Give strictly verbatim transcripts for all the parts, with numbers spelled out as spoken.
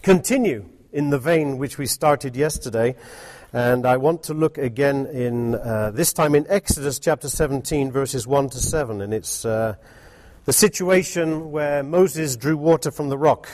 continue in the vein which we started yesterday, and I want to look again in, uh, this time in Exodus chapter seventeen, verses one to seven, and it's uh, the situation where Moses drew water from the rock.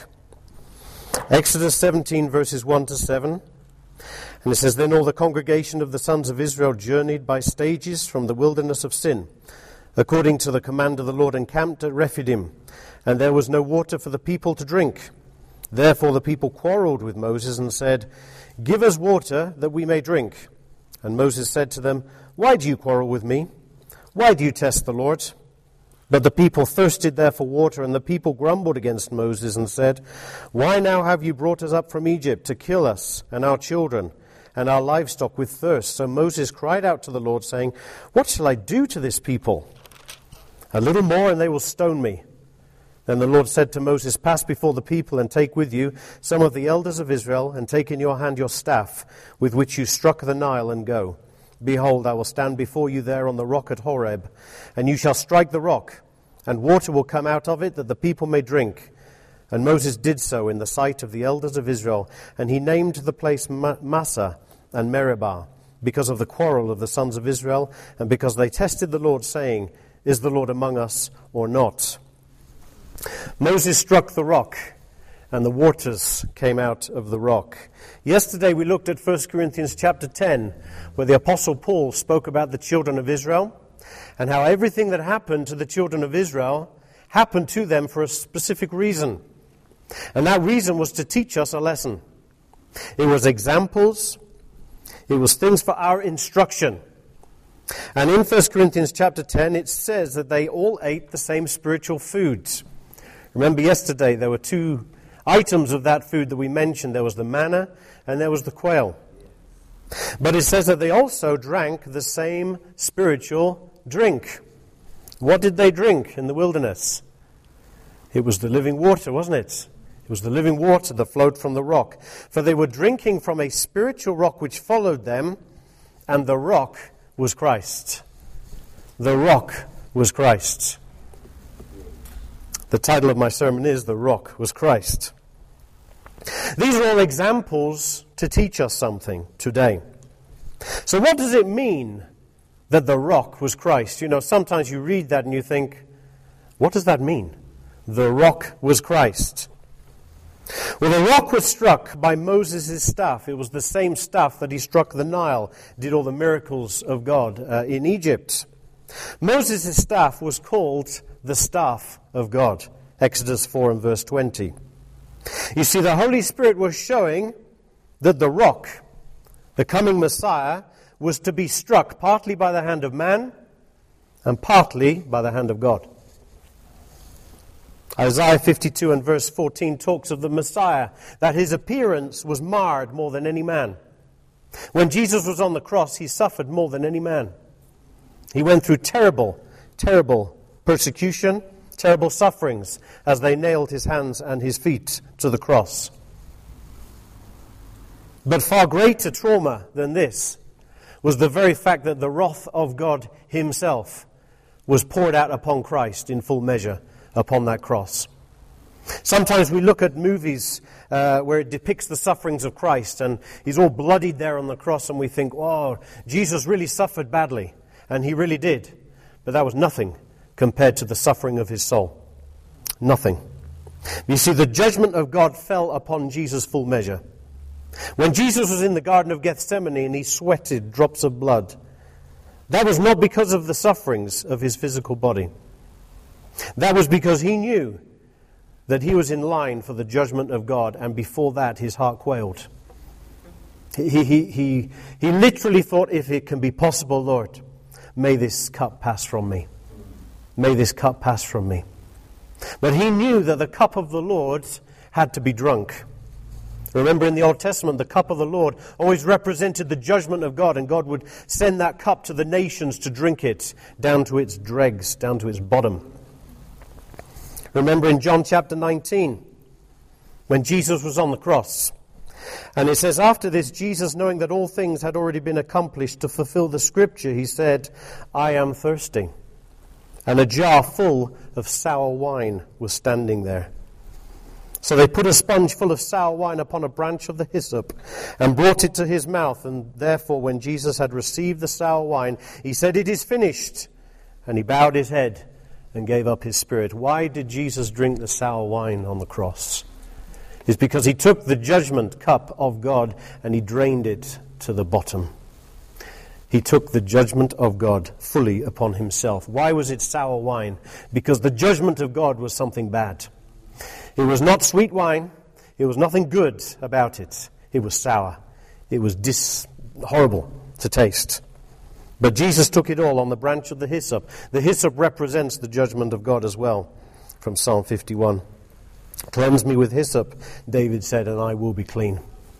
Exodus seventeen, verses one to seven, and it says, "Then all the congregation of the sons of Israel journeyed by stages from the wilderness of Sin, according to the command of the Lord, encamped at Rephidim, and there was no water for the people to drink. Therefore the people quarreled with Moses and said, 'Give us water that we may drink.' And Moses said to them, 'Why do you quarrel with me? Why do you test the Lord?' But the people thirsted there for water, and the people grumbled against Moses and said, 'Why now have you brought us up from Egypt to kill us and our children and our livestock with thirst?' So Moses cried out to the Lord, saying, 'What shall I do to this people? A little more and they will stone me.' Then the Lord said to Moses, 'Pass before the people and take with you some of the elders of Israel, and take in your hand your staff with which you struck the Nile, and go. Behold, I will stand before you there on the rock at Horeb, and you shall strike the rock, and water will come out of it that the people may drink.' And Moses did so in the sight of the elders of Israel, and he named the place Massah and Meribah, because of the quarrel of the sons of Israel, and because they tested the Lord, saying, 'Is the Lord among us or not?' Moses struck the rock, and the waters came out of the rock. Yesterday we looked at First Corinthians chapter ten, where the Apostle Paul spoke about the children of Israel, and how everything that happened to the children of Israel happened to them for a specific reason. And that reason was to teach us a lesson. It was examples. It was things for our instruction. And in First Corinthians chapter ten, it says that they all ate the same spiritual foods. Remember yesterday there were two items of that food that we mentioned. There was the manna and there was the quail. But it says that they also drank the same spiritual drink. What did they drink in the wilderness? It was the living water, wasn't it? It was the living water that flowed from the rock. For they were drinking from a spiritual rock which followed them, and the rock was Christ. The rock was Christ. The title of my sermon is "The Rock Was Christ." These are all examples to teach us something today. So what does it mean that the rock was Christ? You know, sometimes you read that and you think, what does that mean? The rock was Christ. Well, the rock was struck by Moses' staff. It was the same staff that he struck the Nile, did all the miracles of God uh, in Egypt. Moses' staff was called the staff of God. Exodus four and verse twenty. You see, the Holy Spirit was showing that the rock, the coming Messiah, was to be struck partly by the hand of man and partly by the hand of God. Isaiah fifty-two and verse fourteen talks of the Messiah, that his appearance was marred more than any man. When Jesus was on the cross, he suffered more than any man. He went through terrible, terrible persecution, terrible sufferings as they nailed his hands and his feet to the cross. But far greater trauma than this was the very fact that the wrath of God himself was poured out upon Christ in full measure upon that cross. Sometimes we look at movies uh, where it depicts the sufferings of Christ, and he's all bloodied there on the cross, and we think, oh, Jesus really suffered badly, and he really did. But that was nothing compared to the suffering of his soul. Nothing. You see, the judgment of God fell upon Jesus full measure. When Jesus was in the Garden of Gethsemane and he sweated drops of blood, that was not because of the sufferings of his physical body. That was because he knew that he was in line for the judgment of God, and before that his heart quailed. He, he, he, he literally thought, if it can be possible, Lord, may this cup pass from me. May this cup pass from me. But he knew that the cup of the Lord had to be drunk. Remember, in the Old Testament, the cup of the Lord always represented the judgment of God, and God would send that cup to the nations to drink it down to its dregs, down to its bottom. Remember in John chapter nineteen, when Jesus was on the cross, and it says, after this, Jesus, knowing that all things had already been accomplished to fulfill the scripture, he said, I am thirsty. And a jar full of sour wine was standing there. So they put a sponge full of sour wine upon a branch of the hyssop and brought it to his mouth. And therefore, when Jesus had received the sour wine, he said, "It is finished." And he bowed his head and gave up his spirit. Why did Jesus drink the sour wine on the cross? It's because he took the judgment cup of God and he drained it to the bottom. He took the judgment of God fully upon himself. Why was it sour wine? Because the judgment of God was something bad. It was not sweet wine. It was nothing good about it. It was sour. It was dis- horrible to taste. But Jesus took it all on the branch of the hyssop. The hyssop represents the judgment of God as well, from Psalm fifty-one. "Cleanse me with hyssop," David said, "and I will be clean."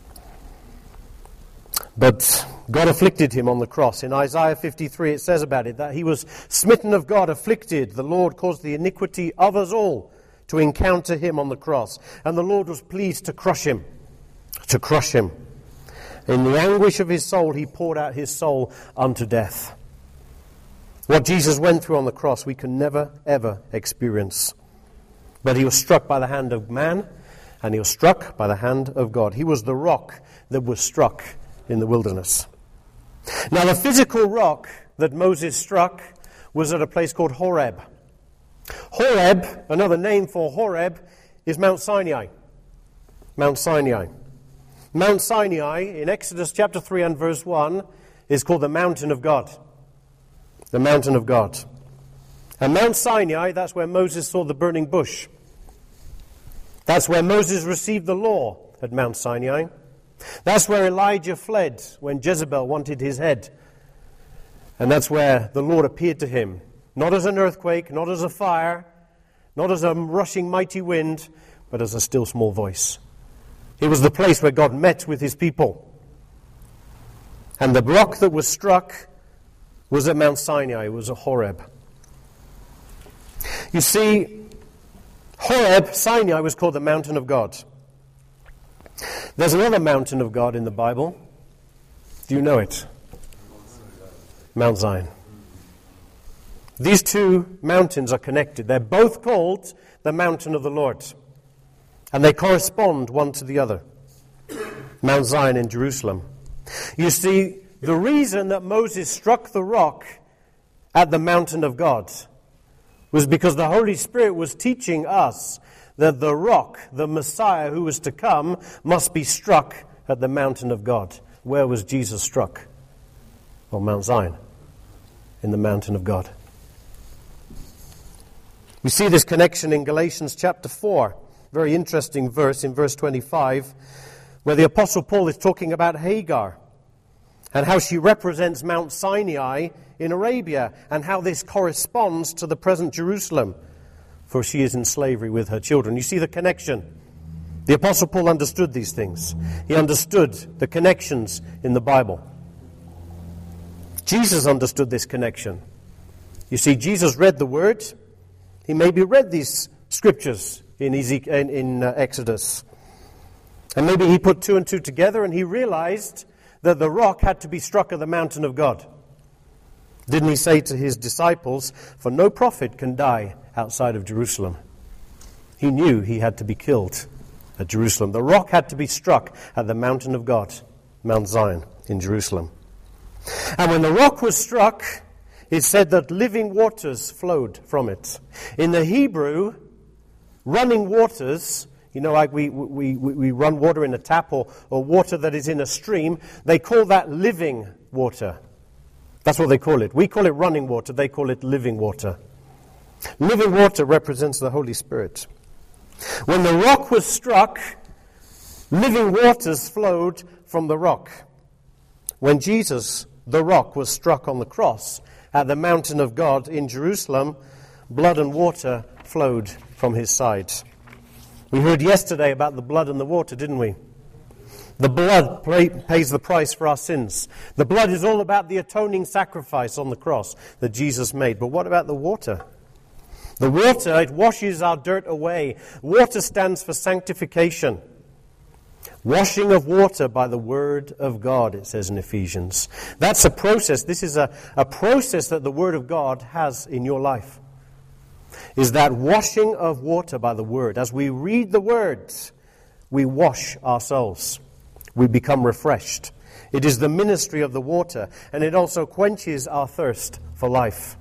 But God afflicted him on the cross. In Isaiah fifty-three it says about it that he was smitten of God, afflicted. The Lord caused the iniquity of us all to encounter him on the cross. And the Lord was pleased to crush him, to crush him. In the anguish of his soul, he poured out his soul unto death. What Jesus went through on the cross, we can never, ever experience. But he was struck by the hand of man, and he was struck by the hand of God. He was the rock that was struck in the wilderness. Now, the physical rock that Moses struck was at a place called Horeb. Horeb, another name for Horeb, is Mount Sinai. Mount Sinai. Mount Sinai, in Exodus chapter three and verse one, is called the mountain of God. The mountain of God. And Mount Sinai, that's where Moses saw the burning bush. That's where Moses received the law, at Mount Sinai. That's where Elijah fled when Jezebel wanted his head. And that's where the Lord appeared to him. Not as an earthquake, not as a fire, not as a rushing mighty wind, but as a still small voice. It was the place where God met with his people. And the rock that was struck was at Mount Sinai. It was a Horeb. You see, Horeb, Sinai, was called the mountain of God. There's another mountain of God in the Bible. Do you know it? Mount Zion. These two mountains are connected. They're both called the mountain of the Lord. And they correspond one to the other. Mount Zion in Jerusalem. You see, the reason that Moses struck the rock at the mountain of God was because the Holy Spirit was teaching us that the rock, the Messiah who was to come, must be struck at the mountain of God. Where was Jesus struck? Well, Mount Zion, in the mountain of God. We see this connection in Galatians chapter four. Very interesting verse in verse twenty-five, where the Apostle Paul is talking about Hagar and how she represents Mount Sinai in Arabia and how this corresponds to the present Jerusalem, for she is in slavery with her children. You see the connection. The Apostle Paul understood these things. He understood the connections in the Bible. Jesus understood this connection. You see, Jesus read the Word. He maybe read these scriptures in, Ezekiel, in, in uh, Exodus. And maybe he put two and two together and he realized that the rock had to be struck at the mountain of God. Didn't he say to his disciples, "For no prophet can die outside of Jerusalem"? He knew he had to be killed at Jerusalem. The rock had to be struck at the mountain of God, Mount Zion in Jerusalem. And when the rock was struck, it said that living waters flowed from it. In the Hebrew, running waters, you know, like we, we, we run water in a tap or, or water that is in a stream, they call that living water. That's what they call it. We call it running water, they call it living water. Living water represents the Holy Spirit. When the rock was struck, living waters flowed from the rock. When Jesus, the rock, was struck on the cross at the mountain of God in Jerusalem, blood and water flowed from his side. We heard yesterday about the blood and the water, didn't we? The blood pay, pays the price for our sins. The blood is all about the atoning sacrifice on the cross that Jesus made. But what about the water? The water, it washes our dirt away. Water stands for sanctification. Washing of water by the word of God, it says in Ephesians. That's a process. This is a, a process that the word of God has in your life. is that washing of water by the Word. As we read the words, we wash our souls. We become refreshed. It is the ministry of the water, and it also quenches our thirst for life.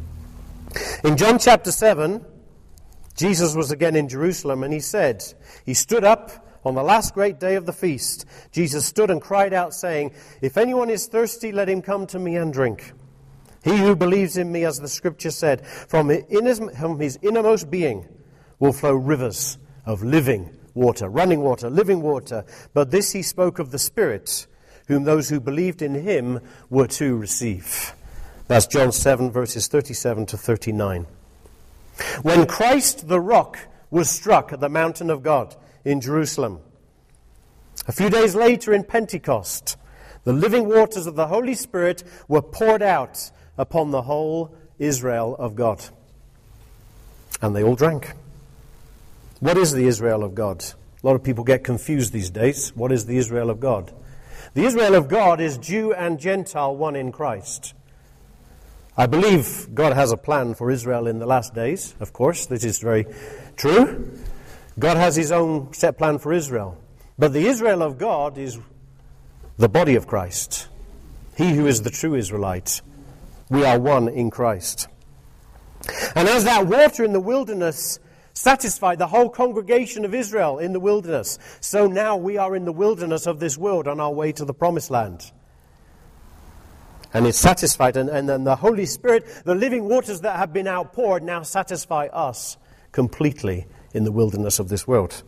In John chapter seven, Jesus was again in Jerusalem, and he said, he stood up on the last great day of the feast. Jesus stood and cried out, saying, "If anyone is thirsty, let him come to me and drink. He who believes in me, as the scripture said, from his innermost being will flow rivers of living water, running water, living water. But this he spoke of the Spirit, whom those who believed in him were to receive." That's John seven, verses thirty-seven to thirty-nine. When Christ the rock was struck at the mountain of God in Jerusalem, a few days later in Pentecost, the living waters of the Holy Spirit were poured out upon the whole Israel of God. And they all drank. What is the Israel of God? A lot of people get confused these days. What is the Israel of God? The Israel of God is Jew and Gentile, one in Christ. I believe God has a plan for Israel in the last days, of course. This is very true. God has his own set plan for Israel. But the Israel of God is the body of Christ. He who is the true Israelite. We are one in Christ. And as that water in the wilderness satisfied the whole congregation of Israel in the wilderness, so now we are in the wilderness of this world on our way to the promised land. And it's satisfied, and, and then the Holy Spirit, the living waters that have been outpoured, now satisfy us completely in the wilderness of this world.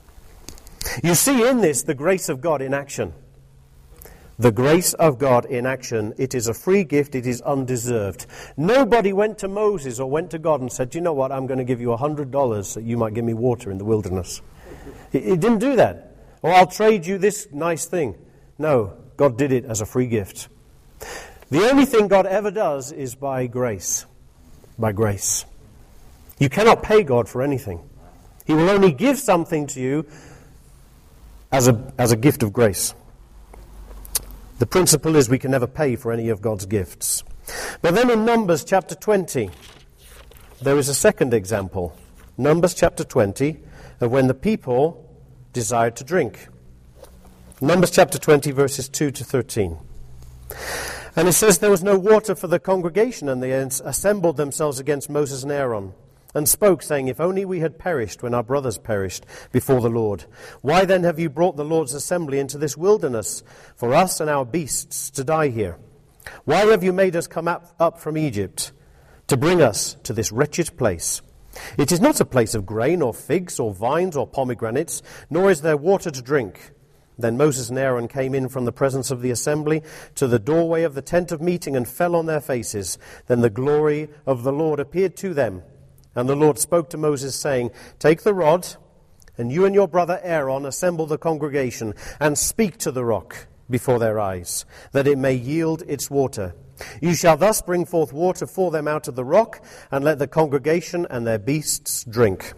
You see in this the grace of God in action. The grace of God in action. It is a free gift. It is undeserved. Nobody went to Moses or went to God and said, "You know what, I'm going to give you a hundred dollars that you might give me water in the wilderness." He, he didn't do that. Or I'll trade you this nice thing. No, God did it as a free gift. The only thing God ever does is by grace. By grace. You cannot pay God for anything. He will only give something to you as a, as a gift of grace. The principle is we can never pay for any of God's gifts. But then in Numbers chapter twenty, there is a second example. Numbers chapter twenty, of when the people desired to drink. Numbers chapter twenty, verses two to thirteen. And it says, "There was no water for the congregation, and they assembled themselves against Moses and Aaron, and spoke, saying, If only we had perished when our brothers perished before the Lord. Why then have you brought the Lord's assembly into this wilderness, for us and our beasts to die here? Why have you made us come up, up from Egypt, to bring us to this wretched place? It is not a place of grain, or figs, or vines, or pomegranates, nor is there water to drink." Then Moses and Aaron came in from the presence of the assembly to the doorway of the tent of meeting and fell on their faces. Then the glory of the Lord appeared to them. And the Lord spoke to Moses, saying, "Take the rod, and you and your brother Aaron assemble the congregation, and speak to the rock before their eyes, that it may yield its water. You shall thus bring forth water for them out of the rock, and let the congregation and their beasts drink."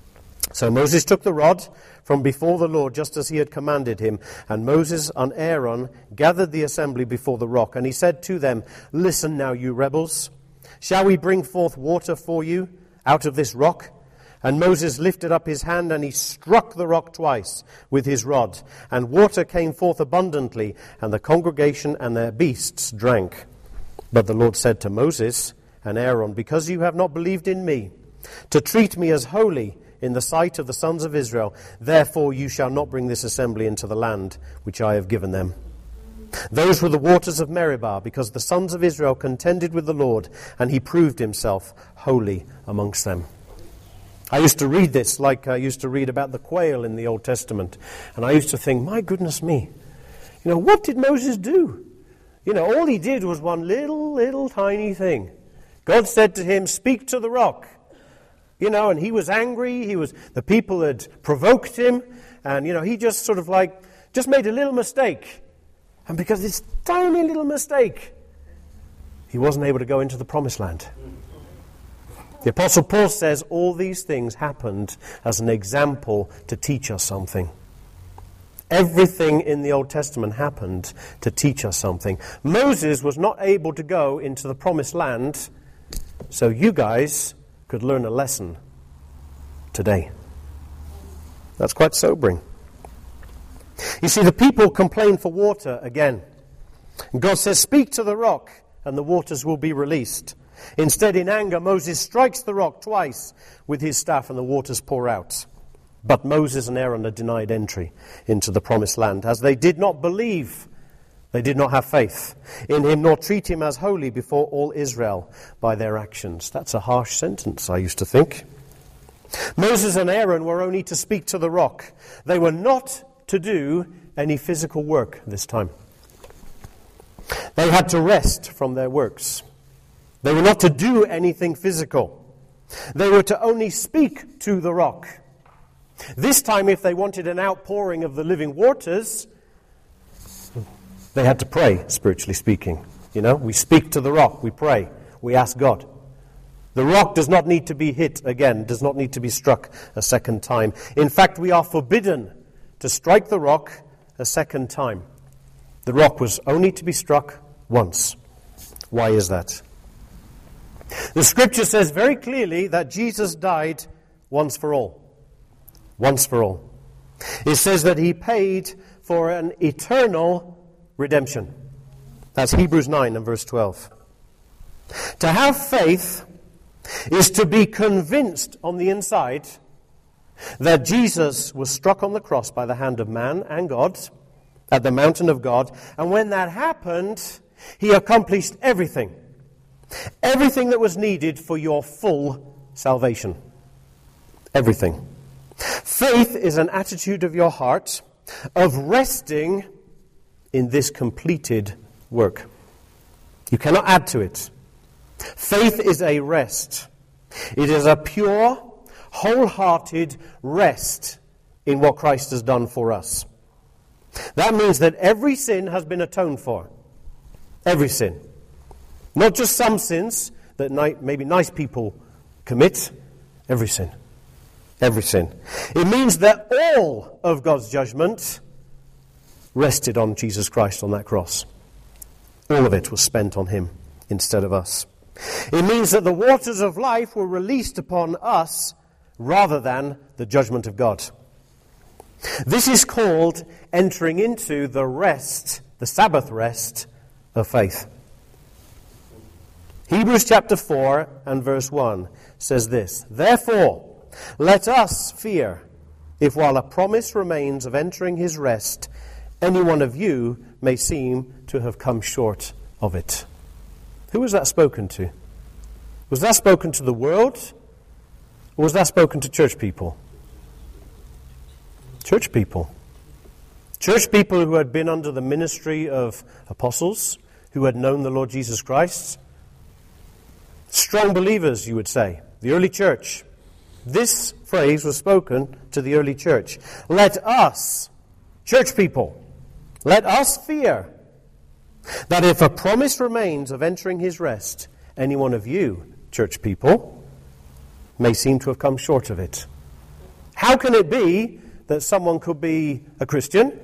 So Moses took the rod from before the Lord, just as he had commanded him. And Moses and Aaron gathered the assembly before the rock. And he said to them, "Listen now, you rebels. Shall we bring forth water for you out of this rock?" And Moses lifted up his hand, and he struck the rock twice with his rod. And water came forth abundantly, and the congregation and their beasts drank. But the Lord said to Moses and Aaron, "Because you have not believed in me, to treat me as holy in the sight of the sons of Israel, therefore you shall not bring this assembly into the land which I have given them." Those were the waters of Meribah, because the sons of Israel contended with the Lord, and he proved himself holy amongst them. I used to read this like I used to read about the quail in the Old Testament, and I used to think, my goodness me, you know, what did Moses do? You know, all he did was one little, little tiny thing. God said to him, "Speak to the rock." You know, and he was angry. He was, the people had provoked him. And, you know, he just sort of like, just made a little mistake. And because of this tiny little mistake, he wasn't able to go into the promised land. The Apostle Paul says all these things happened as an example to teach us something. Everything in the Old Testament happened to teach us something. Moses was not able to go into the promised land, so you guys could learn a lesson today. That's quite sobering. You see, the people complain for water again. And God says, speak to the rock, and the waters will be released. Instead, in anger, Moses strikes the rock twice with his staff, and the waters pour out. But Moses and Aaron are denied entry into the promised land, as they did not believe, they did not have faith in him, nor treat him as holy before all Israel by their actions. That's a harsh sentence, I used to think. Moses and Aaron were only to speak to the rock. They were not to do any physical work this time. They had to rest from their works. They were not to do anything physical. They were to only speak to the rock. This time, if they wanted an outpouring of the living waters, they had to pray, spiritually speaking. You know, we speak to the rock, we pray, we ask God. The rock does not need to be hit again, does not need to be struck a second time. In fact, we are forbidden to strike the rock a second time. The rock was only to be struck once. Why is that? The scripture says very clearly that Jesus died once for all. Once for all. It says that he paid for an eternal redemption. That's Hebrews nine and verse twelve. To have faith is to be convinced on the inside that Jesus was struck on the cross by the hand of man and God at the mountain of God. And when that happened, he accomplished everything. Everything that was needed for your full salvation. Everything. Faith is an attitude of your heart of resting in this completed work. You cannot add to it. Faith is a rest. It is a pure, wholehearted rest in what Christ has done for us. That means that every sin has been atoned for. Every sin. Not just some sins that maybe nice people commit. Every sin. Every sin. It means that all of God's judgment rested on Jesus Christ on that cross. All of it was spent on him instead of us. It means that the waters of life were released upon us rather than the judgment of God. This is called entering into the rest, the Sabbath rest of faith. Hebrews chapter four and verse one says this, therefore, let us fear, if while a promise remains of entering his rest, any one of you may seem to have come short of it. Who was that spoken to? Was that spoken to the world? Or was that spoken to church people? Church people. Church people who had been under the ministry of apostles, who had known the Lord Jesus Christ. Strong believers, you would say. The early church. This phrase was spoken to the early church. Let us, church people, let us fear that if a promise remains of entering his rest, any one of you, church people, may seem to have come short of it. How can it be that someone could be a Christian,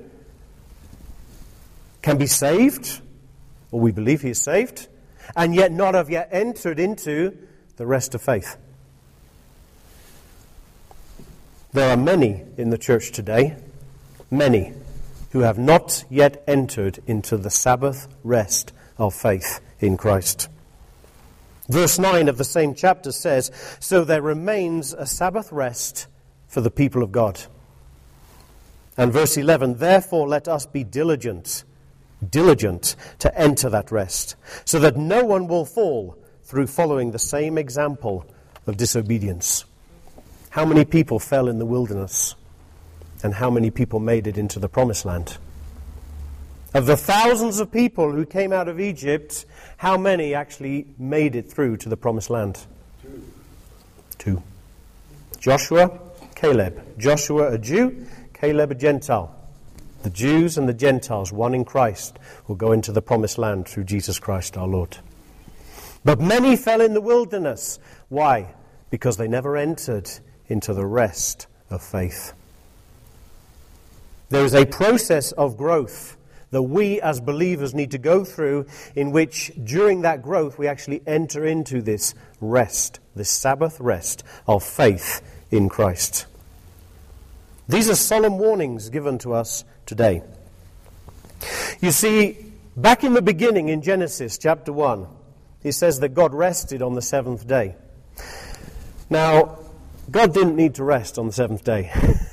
can be saved, or we believe he is saved, and yet not have yet entered into the rest of faith? There are many in the church today, many, who have not yet entered into the Sabbath rest of faith in Christ. Verse nine of the same chapter says, so there remains a Sabbath rest for the people of God. And verse eleven, therefore let us be diligent, diligent to enter that rest, so that no one will fall through following the same example of disobedience. How many people fell in the wilderness? And how many people made it into the promised land? Of the thousands of people who came out of Egypt, how many actually made it through to the promised land? Two. Two. Joshua, Caleb. Joshua a Jew, Caleb a Gentile. The Jews and the Gentiles, one in Christ, will go into the promised land through Jesus Christ our Lord. But many fell in the wilderness. Why? Because they never entered into the rest of faith. There is a process of growth that we as believers need to go through, in which during that growth we actually enter into this rest, this Sabbath rest of faith in Christ. These are solemn warnings given to us today. You see, back in the beginning in Genesis chapter one, it says that God rested on the seventh day. Now, God didn't need to rest on the seventh day.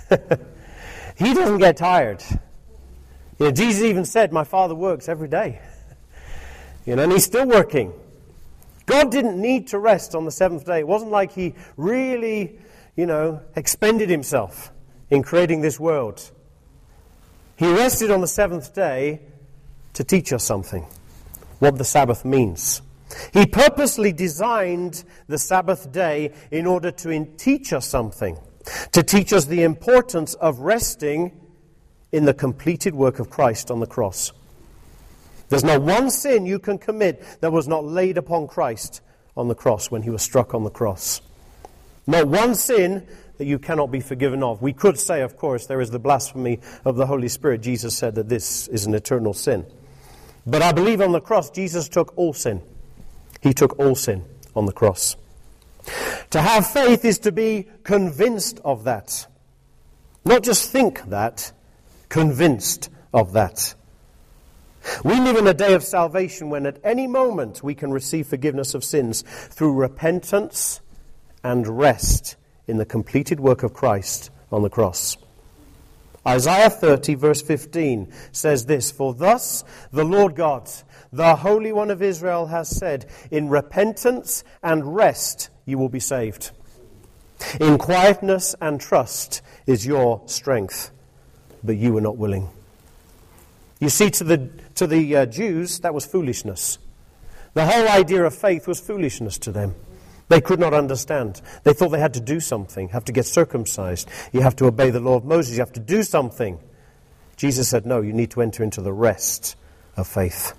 He doesn't get tired. You know, Jesus even said, my Father works every day. You know, and he's still working. God didn't need to rest on the seventh day. It wasn't like he really, you know, expended himself in creating this world. He rested on the seventh day to teach us something, what the Sabbath means. He purposely designed the Sabbath day in order to in- teach us something, to teach us the importance of resting in the completed work of Christ on the cross. There's not one sin you can commit that was not laid upon Christ on the cross when he was struck on the cross. Not one sin that you cannot be forgiven of. We could say, of course, there is the blasphemy of the Holy Spirit. Jesus said that this is an eternal sin. But I believe on the cross, Jesus took all sin. He took all sin on the cross. To have faith is to be convinced of that. Not just think that, convinced of that. We live in a day of salvation when at any moment we can receive forgiveness of sins through repentance and rest in the completed work of Christ on the cross. Isaiah thirty verse fifteen says this, "For thus the Lord God, the Holy One of Israel has said, in repentance and rest you will be saved. In quietness and trust is your strength, but you were not willing." You see, to the to the uh, Jews, that was foolishness. The whole idea of faith was foolishness to them. They could not understand. They thought they had to do something, have to get circumcised. You have to obey the law of Moses. You have to do something. Jesus said, no, you need to enter into the rest of faith.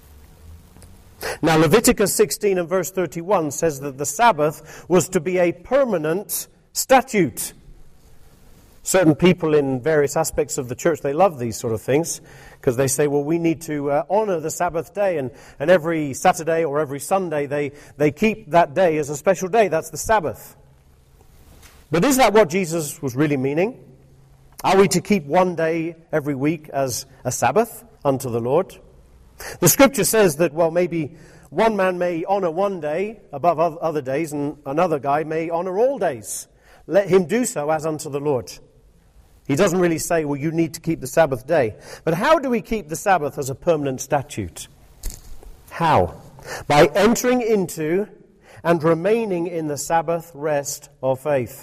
Now, Leviticus sixteen and verse thirty-one says that the Sabbath was to be a permanent statute. Certain people in various aspects of the church, they love these sort of things because they say, well, we need to uh, honor the Sabbath day, and, and every Saturday or every Sunday they, they keep that day as a special day. That's the Sabbath. But is that what Jesus was really meaning? Are we to keep one day every week as a Sabbath unto the Lord? The Scripture says that, well, maybe one man may honor one day above other days, and another guy may honor all days. Let him do so as unto the Lord. He doesn't really say, well, you need to keep the Sabbath day. But how do we keep the Sabbath as a permanent statute? How? By entering into and remaining in the Sabbath rest of faith.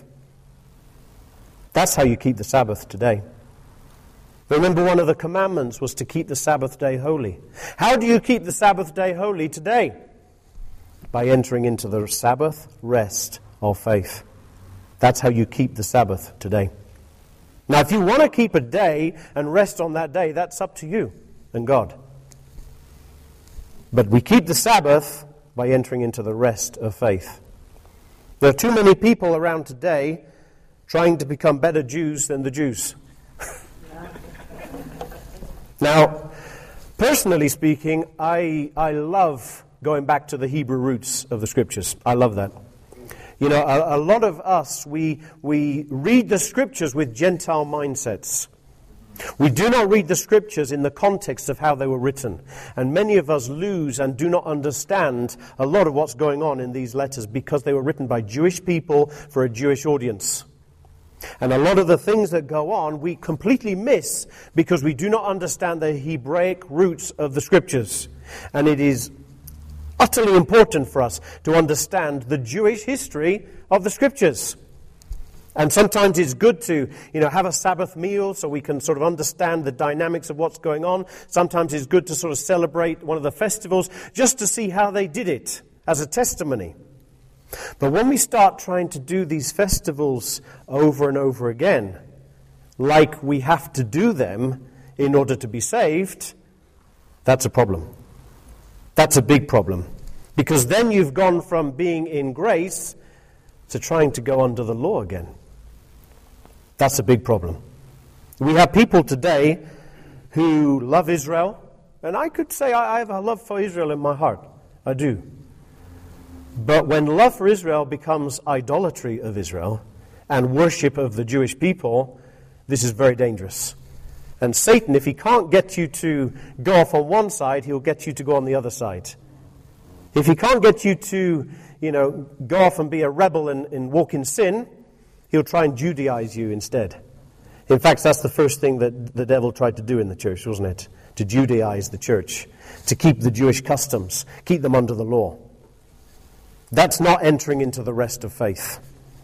That's how you keep the Sabbath today. Remember, one of the commandments was to keep the Sabbath day holy. How do you keep the Sabbath day holy today? By entering into the Sabbath rest of faith. That's how you keep the Sabbath today. Now, if you want to keep a day and rest on that day, that's up to you and God. But we keep the Sabbath by entering into the rest of faith. There are too many people around today trying to become better Jews than the Jews. Now, personally speaking, I I love going back to the Hebrew roots of the Scriptures. I love that. You know, a, a lot of us, we we read the Scriptures with Gentile mindsets. We do not read the Scriptures in the context of how they were written. And many of us lose and do not understand a lot of what's going on in these letters because they were written by Jewish people for a Jewish audience. And a lot of the things that go on, we completely miss because we do not understand the Hebraic roots of the Scriptures. And it is utterly important for us to understand the Jewish history of the Scriptures. And sometimes it's good to, you know, have a Sabbath meal so we can sort of understand the dynamics of what's going on. Sometimes it's good to sort of celebrate one of the festivals just to see how they did it as a testimony. But when we start trying to do these festivals over and over again, like we have to do them in order to be saved, that's a problem. That's a big problem. Because then you've gone from being in grace to trying to go under the law again. That's a big problem. We have people today who love Israel. And I could say I have a love for Israel in my heart. I do. But when love for Israel becomes idolatry of Israel and worship of the Jewish people, this is very dangerous. And Satan, if he can't get you to go off on one side, he'll get you to go on the other side. If he can't get you to, you know, go off and be a rebel and, and walk in sin, he'll try and Judaize you instead. In fact, that's the first thing that the devil tried to do in the church, wasn't it? To Judaize the church, to keep the Jewish customs, keep them under the law. That's not entering into the rest of faith.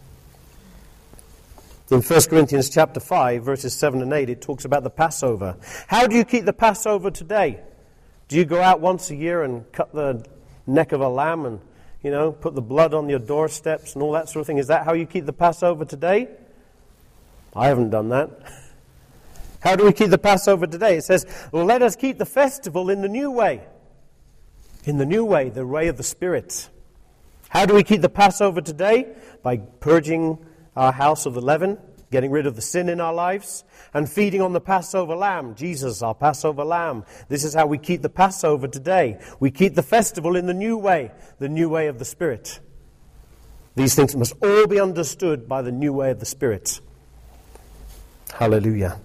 In First Corinthians chapter five, verses seven and eight, it talks about the Passover. How do you keep the Passover today? Do you go out once a year and cut the neck of a lamb and, you know, put the blood on your doorsteps and all that sort of thing? Is that how you keep the Passover today? I haven't done that. How do we keep the Passover today? It says, well, let us keep the festival in the new way. In the new way, the way of the Spirit. How do we keep the Passover today? By purging our house of the leaven, getting rid of the sin in our lives, and feeding on the Passover lamb. Jesus, our Passover lamb. This is how we keep the Passover today. We keep the festival in the new way, the new way of the Spirit. These things must all be understood by the new way of the Spirit. Hallelujah.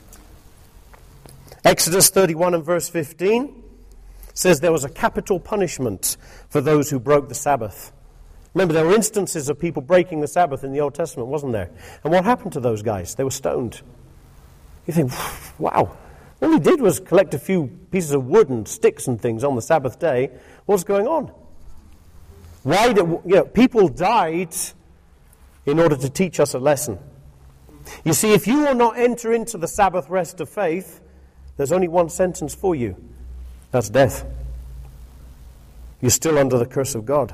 Exodus thirty-one and verse fifteen says there was a capital punishment for those who broke the Sabbath. Remember, there were instances of people breaking the Sabbath in the Old Testament, wasn't there? And what happened to those guys? They were stoned. You think, wow, all he did was collect a few pieces of wood and sticks and things on the Sabbath day. What's going on? Why did, you know, people died in order to teach us a lesson. You see, if you will not enter into the Sabbath rest of faith, there's only one sentence for you. That's death. You're still under the curse of God.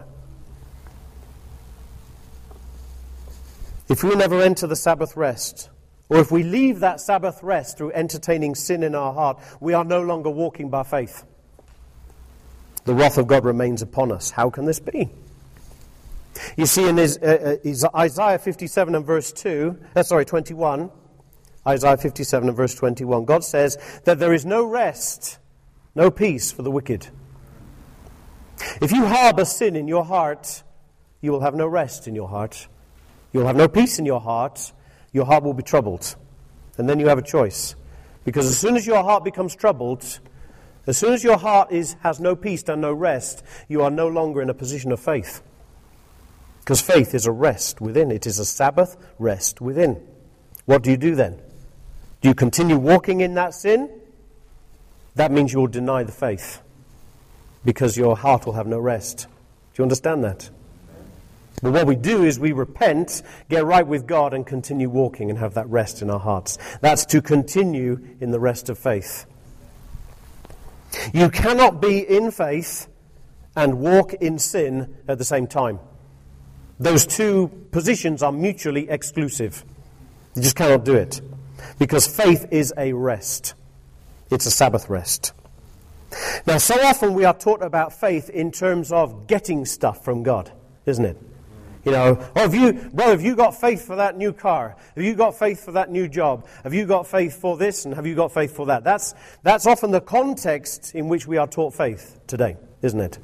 If we never enter the Sabbath rest, or if we leave that Sabbath rest through entertaining sin in our heart, we are no longer walking by faith. The wrath of God remains upon us. How can this be? You see, in his, uh, uh, Isaiah fifty-seven and verse two, uh, sorry, twenty-one, Isaiah fifty-seven and verse twenty-one, God says that there is no rest, no peace for the wicked. If you harbor sin in your heart, you will have no rest in your heart. You'll have no peace in your heart. Your heart will be troubled. And then you have a choice. Because as soon as your heart becomes troubled, as soon as your heart is has no peace and no rest, you are no longer in a position of faith. Because faith is a rest within. It is a Sabbath rest within. What do you do then? Do you continue walking in that sin? That means you will deny the faith. Because your heart will have no rest. Do you understand that? But what we do is we repent, get right with God, and continue walking and have that rest in our hearts. That's to continue in the rest of faith. You cannot be in faith and walk in sin at the same time. Those two positions are mutually exclusive. You just cannot do it. Because faith is a rest. It's a Sabbath rest. Now, so often we are taught about faith in terms of getting stuff from God, isn't it? You know, oh, have you, well, have you got faith for that new car? Have you got faith for that new job? Have you got faith for this? And have you got faith for that? That's, that's often the context in which we are taught faith today, isn't it?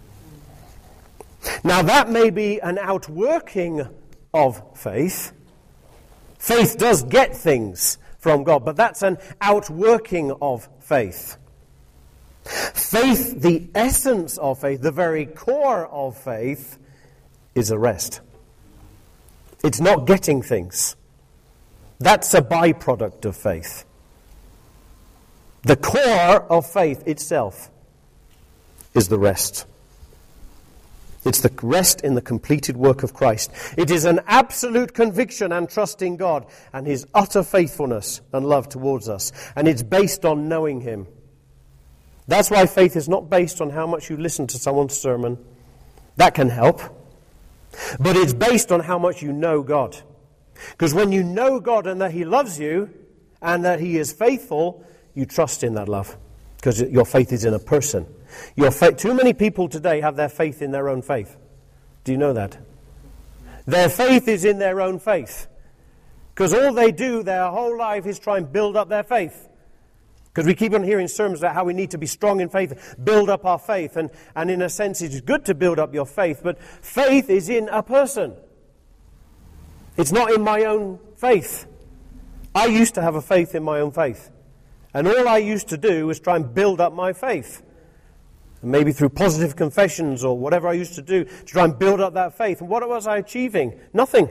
Now, that may be an outworking of faith. Faith does get things from God, but that's an outworking of faith. Faith, the essence of faith, the very core of faith, is a rest. It's not getting things. That's a byproduct of faith. The core of faith itself is the rest. It's the rest in the completed work of Christ. It is an absolute conviction and trust in God and His utter faithfulness and love towards us. And it's based on knowing Him. That's why faith is not based on how much you listen to someone's sermon. That can help. But it's based on how much you know God. Because when you know God and that He loves you and that He is faithful, you trust in that love. Because your faith is in a person. Your faith, too many people today have their faith in their own faith. Do you know that? Their faith is in their own faith. Because all they do their whole life is try and build up their faith. Because we keep on hearing sermons about how we need to be strong in faith, build up our faith. And, and in a sense, it's good to build up your faith, but faith is in a person. It's not in my own faith. I used to have a faith in my own faith. And all I used to do was try and build up my faith. And maybe through positive confessions or whatever I used to do to try and build up that faith. And what was I achieving? Nothing.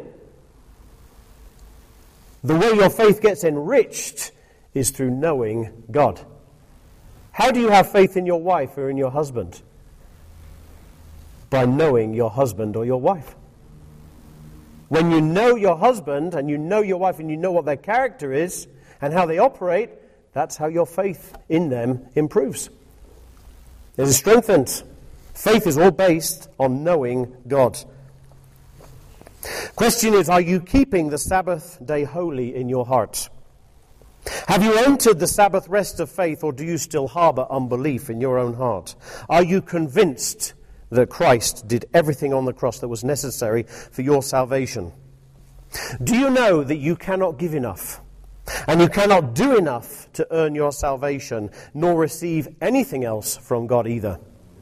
The way your faith gets enriched is through knowing God. How do you have faith in your wife or in your husband? By knowing your husband or your wife. When you know your husband and you know your wife and you know what their character is and how they operate, that's how your faith in them improves. It is strengthened. Faith is all based on knowing God. Question is, are you keeping the Sabbath day holy in your heart? Have you entered the Sabbath rest of faith, or do you still harbor unbelief in your own heart? Are you convinced that Christ did everything on the cross that was necessary for your salvation? Do you know that you cannot give enough, and you cannot do enough to earn your salvation, nor receive anything else from God either?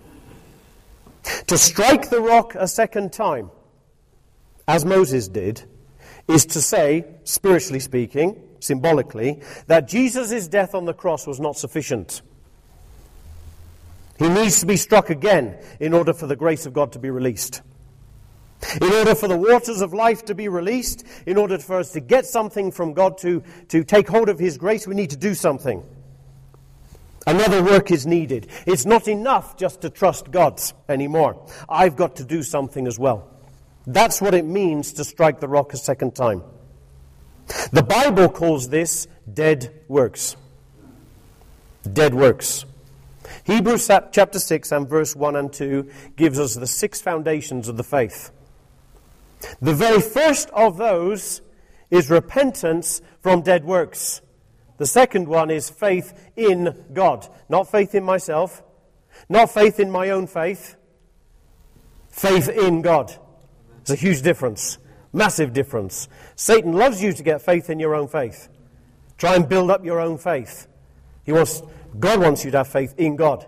To strike the rock a second time, as Moses did, is to say, spiritually speaking, symbolically, that Jesus' death on the cross was not sufficient. He needs to be struck again in order for the grace of God to be released. In order for the waters of life to be released, in order for us to get something from God, to, to take hold of His grace, we need to do something. Another work is needed. It's not enough just to trust God anymore. I've got to do something as well. That's what it means to strike the rock a second time. The Bible calls this dead works. Dead works. Hebrews chapter six and verse one and two gives us the six foundations of the faith. The very first of those is repentance from dead works. The second one is faith in God. Not faith in myself. Not faith in my own faith. Faith in God. It's a huge difference. Massive difference. Satan loves you to get faith in your own faith. Try and build up your own faith. He wants, God wants you to have faith in God.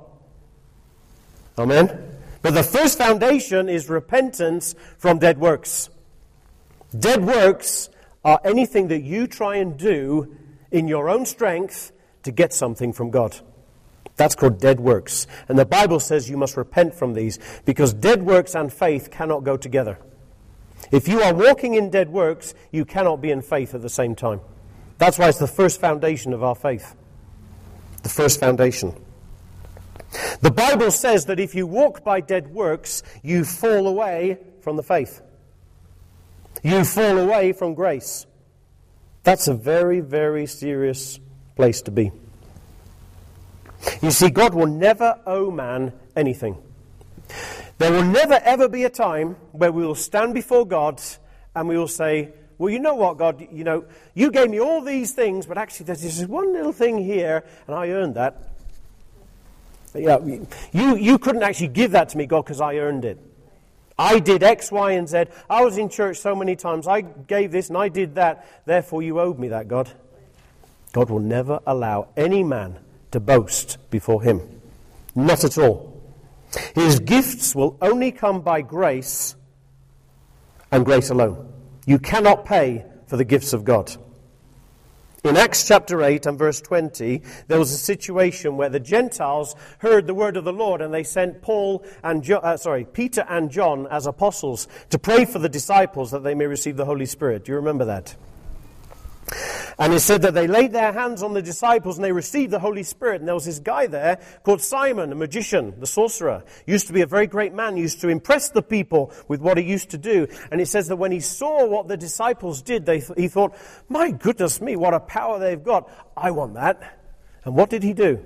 Amen? But the first foundation is repentance from dead works. Dead works are anything that you try and do in your own strength to get something from God. That's called dead works. And the Bible says you must repent from these, because dead works and faith cannot go together. If you are walking in dead works, you cannot be in faith at the same time. That's why it's the first foundation of our faith. The first foundation. The Bible says that if you walk by dead works, you fall away from the faith. You fall away from grace. That's a very, very serious place to be. You see, God will never owe man anything. There will never ever be a time where we will stand before God and we will say, well, you know what, God, you know, you gave me all these things, but actually there's this one little thing here, and I earned that. Yeah, you, you couldn't actually give that to me, God, because I earned it. I did X, Y, and Z. I was in church so many times. I gave this and I did that. Therefore, you owed me that, God. God will never allow any man to boast before Him. Not at all. His gifts will only come by grace and grace alone. You cannot pay for the gifts of God. In Acts chapter eight and verse twenty, there was a situation where the Gentiles heard the word of the Lord, and they sent Paul and jo- uh, sorry, Peter and John as apostles to pray for the disciples that they may receive the Holy Spirit. Do you remember that? And it said that they laid their hands on the disciples and they received the Holy Spirit. And there was this guy there called Simon, a magician, the sorcerer. Used to be a very great man. Used to impress the people with what he used to do. And it says that when he saw what the disciples did, they th- he thought, my goodness me, what a power they've got. I want that. And what did he do?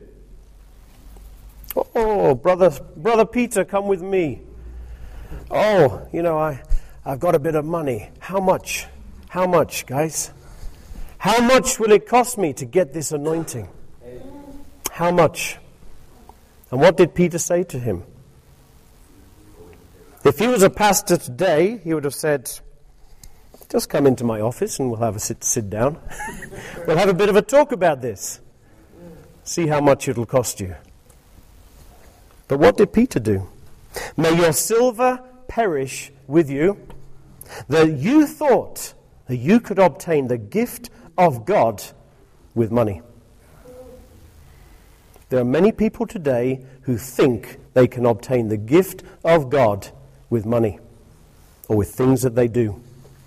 Oh, brother, brother Peter, come with me. Oh, you know, I, I've got a bit of money. How much? How much, guys? How much will it cost me to get this anointing? How much? And what did Peter say to him? If he was a pastor today, he would have said, just come into my office and we'll have a sit, sit down. We'll have a bit of a talk about this. See how much it'll cost you. But what did Peter do? May your silver perish with you, that you thought that you could obtain the gift of God with money. There are many people today who think they can obtain the gift of God with money or with things that they do.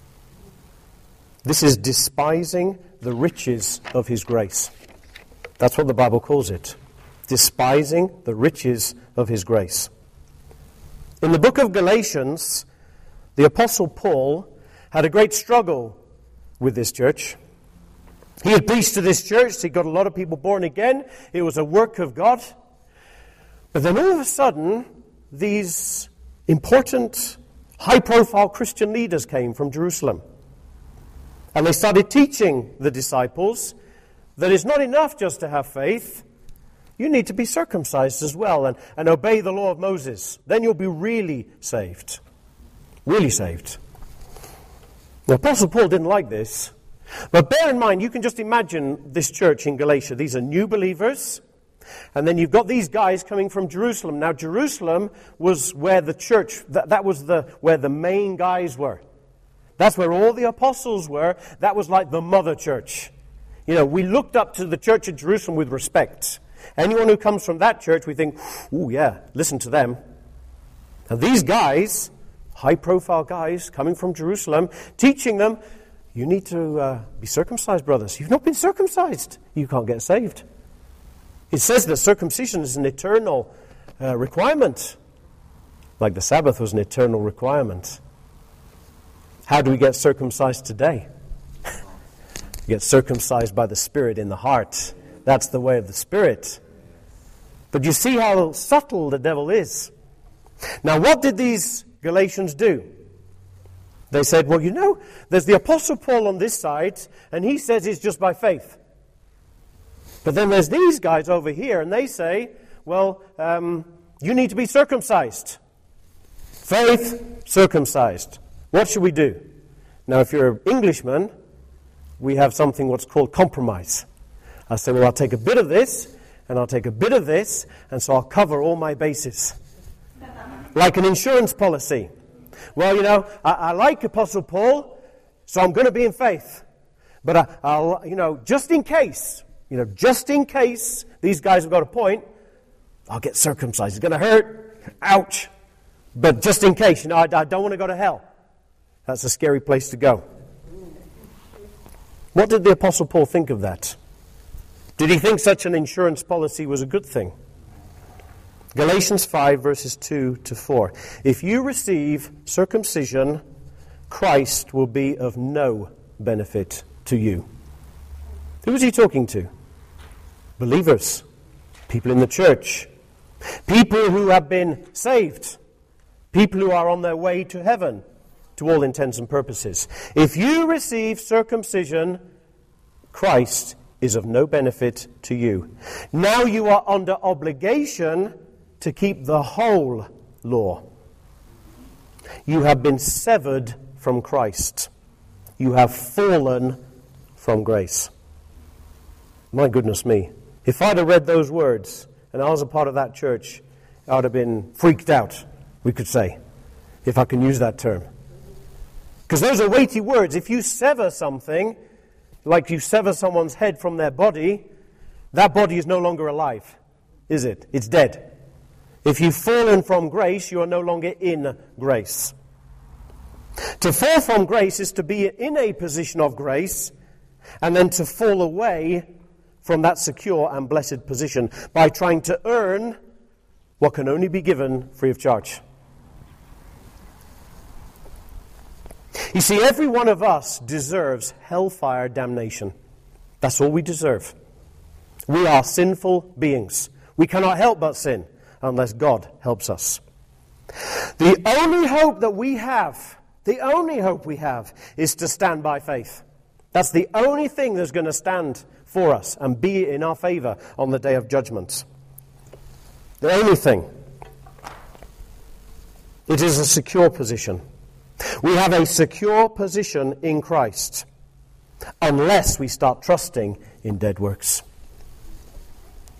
This is despising the riches of His grace. That's what the Bible calls it. Despising the riches of His grace. In the book of Galatians, the Apostle Paul had a great struggle with this church. He had preached to this church. He got a lot of people born again. It was a work of God. But then all of a sudden, these important, high-profile Christian leaders came from Jerusalem. And they started teaching the disciples that it's not enough just to have faith. You need to be circumcised as well and, and obey the law of Moses. Then you'll be really saved. Really saved. The Apostle Paul didn't like this. But bear in mind, you can just imagine this church in Galatia. These are new believers. And then you've got these guys coming from Jerusalem. Now, Jerusalem was where the church, that, that was the where the main guys were. That's where all the apostles were. That was like the mother church. You know, we looked up to the church of Jerusalem with respect. Anyone who comes from that church, we think, ooh, yeah, listen to them. And these guys, high-profile guys coming from Jerusalem, teaching them, you need to uh, be circumcised, brothers. You've not been circumcised. You can't get saved. It says that circumcision is an eternal uh, requirement, like the Sabbath was an eternal requirement. How do we get circumcised today? We get circumcised by the Spirit in the heart. That's the way of the Spirit. But you see how subtle the devil is. Now, what did these Galatians do? They said, well, you know, there's the Apostle Paul on this side, and he says it's just by faith. But then there's these guys over here, and they say, well, um, you need to be circumcised. Faith, circumcised. What should we do? Now, if you're an Englishman, we have something what's called compromise. I say, well, I'll take a bit of this, and I'll take a bit of this, and so I'll cover all my bases. Like an insurance policy. Well, you know, I, I like Apostle Paul, so I'm going to be in faith. But I, I'll, you know, just in case, you know, just in case these guys have got a point, I'll get circumcised. It's going to hurt. Ouch. But just in case, you know, I, I don't want to go to hell. That's a scary place to go. What did the Apostle Paul think of that? Did he think such an insurance policy was a good thing? Galatians five, verses two to four. If you receive circumcision, Christ will be of no benefit to you. Who is he talking to? Believers. People in the church. People who have been saved. People who are on their way to heaven, to all intents and purposes. If you receive circumcision, Christ is of no benefit to you. Now you are under obligation to keep the whole law. You have been severed from Christ. You have fallen from grace. My goodness me. If I'd have read those words and I was a part of that church, I would have been freaked out, we could say, if I can use that term. Because those are weighty words. If you sever something, like you sever someone's head from their body, that body is no longer alive, is it? It's dead. If you've fallen from grace, you are no longer in grace. To fall from grace is to be in a position of grace and then to fall away from that secure and blessed position by trying to earn what can only be given free of charge. You see, every one of us deserves hellfire damnation. That's all we deserve. We are sinful beings. We cannot help but sin unless God helps us. The only hope that we have, the only hope we have, is to stand by faith. That's the only thing that's going to stand for us and be in our favor on the day of judgment. The only thing. It is a secure position. We have a secure position in Christ unless we start trusting in dead works.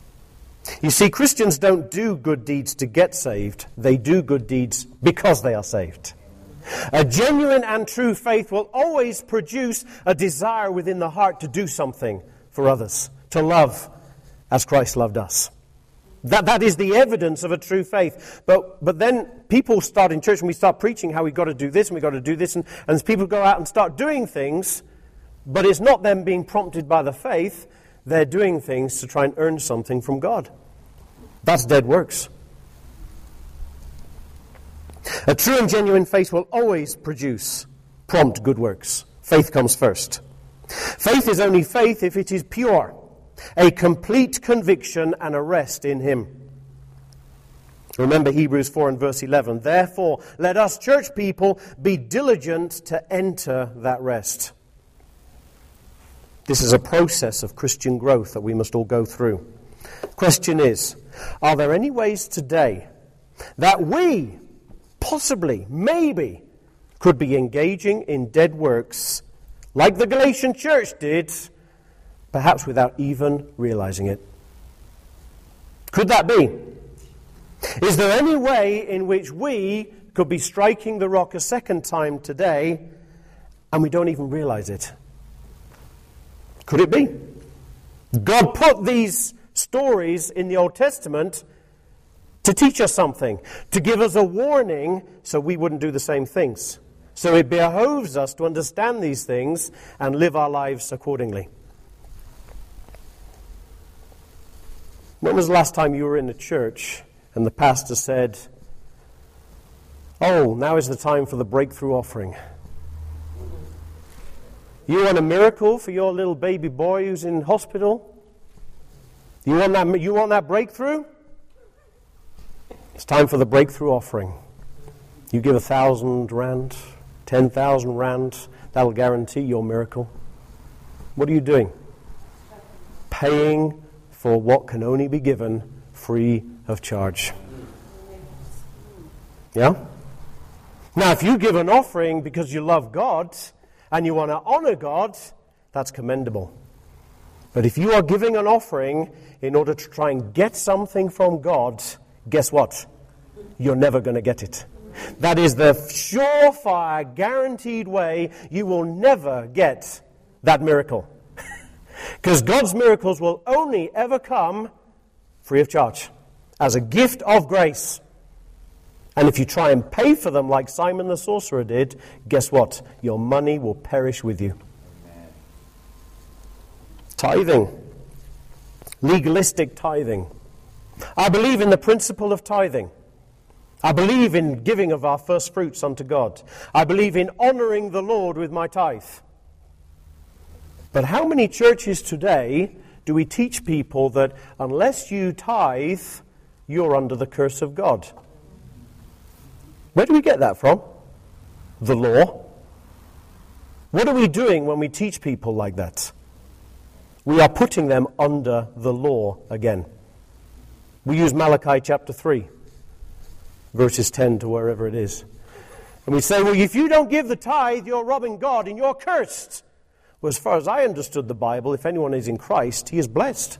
You see, Christians don't do good deeds to get saved. They do good deeds because they are saved. A genuine and true faith will always produce a desire within the heart to do something for others, to love as Christ loved us. That, that is the evidence of a true faith. But but then people start in church and we start preaching how we've got to do this and we've got to do this. And, and people go out and start doing things, but it's not them being prompted by the faith. They're doing things to try and earn something from God. That's dead works. A true and genuine faith will always produce prompt good works. Faith comes first. Faith is only faith if it is pure, a complete conviction and a rest in Him. Remember Hebrews four and verse eleven. Therefore, let us church people be diligent to enter that rest. This is a process of Christian growth that we must all go through. Question is, are there any ways today that we possibly, maybe, could be engaging in dead works like the Galatian church did, perhaps without even realizing it? Could that be? Is there any way in which we could be striking the rock a second time today and we don't even realize it? Could it be? God put these stories in the Old Testament to teach us something, to give us a warning so we wouldn't do the same things. So it behoves us to understand these things and live our lives accordingly. When was the last time you were in a church and the pastor said, "Oh, now is the time for the breakthrough offering. You want a miracle for your little baby boy who's in hospital? You want that, you want that breakthrough? It's time for the breakthrough offering. You give a thousand rand, ten thousand rand, that'll guarantee your miracle." What are you doing? Paying for what can only be given free of charge. Yeah? Now, if you give an offering because you love God and you want to honor God, that's commendable. But if you are giving an offering in order to try and get something from God, guess what? You're never going to get it. That is the surefire, guaranteed way you will never get that miracle. Because God's miracles will only ever come free of charge, as a gift of grace. And if you try and pay for them like Simon the sorcerer did, guess what? Your money will perish with you. Amen. Tithing. Legalistic tithing. I believe in the principle of tithing. I believe in giving of our first fruits unto God. I believe in honoring the Lord with my tithe. But how many churches today do we teach people that unless you tithe, you're under the curse of God? Where do we get that from? The law. What are we doing when we teach people like that? We are putting them under the law again. We use Malachi chapter three, verses ten to wherever it is. And we say, well, if you don't give the tithe, you're robbing God and you're cursed. Well, as far as I understood the Bible, if anyone is in Christ, he is blessed.